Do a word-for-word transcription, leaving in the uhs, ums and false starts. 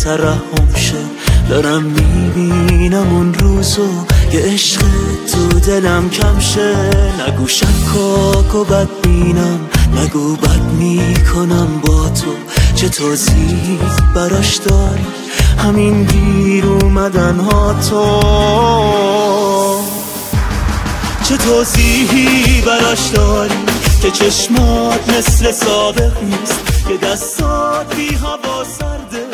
ترحم شه. دارم میبینم اون روزو یه عشق تو دلم کم شه. نگو شکاک و بد بینم، نگو بد میکنم با تو. چه توضیح براش داری همین دیر اومدن ها تو؟ چه توضیحی براش داری که چشمات مثل سابق نیست، که دستات بی هوا سرده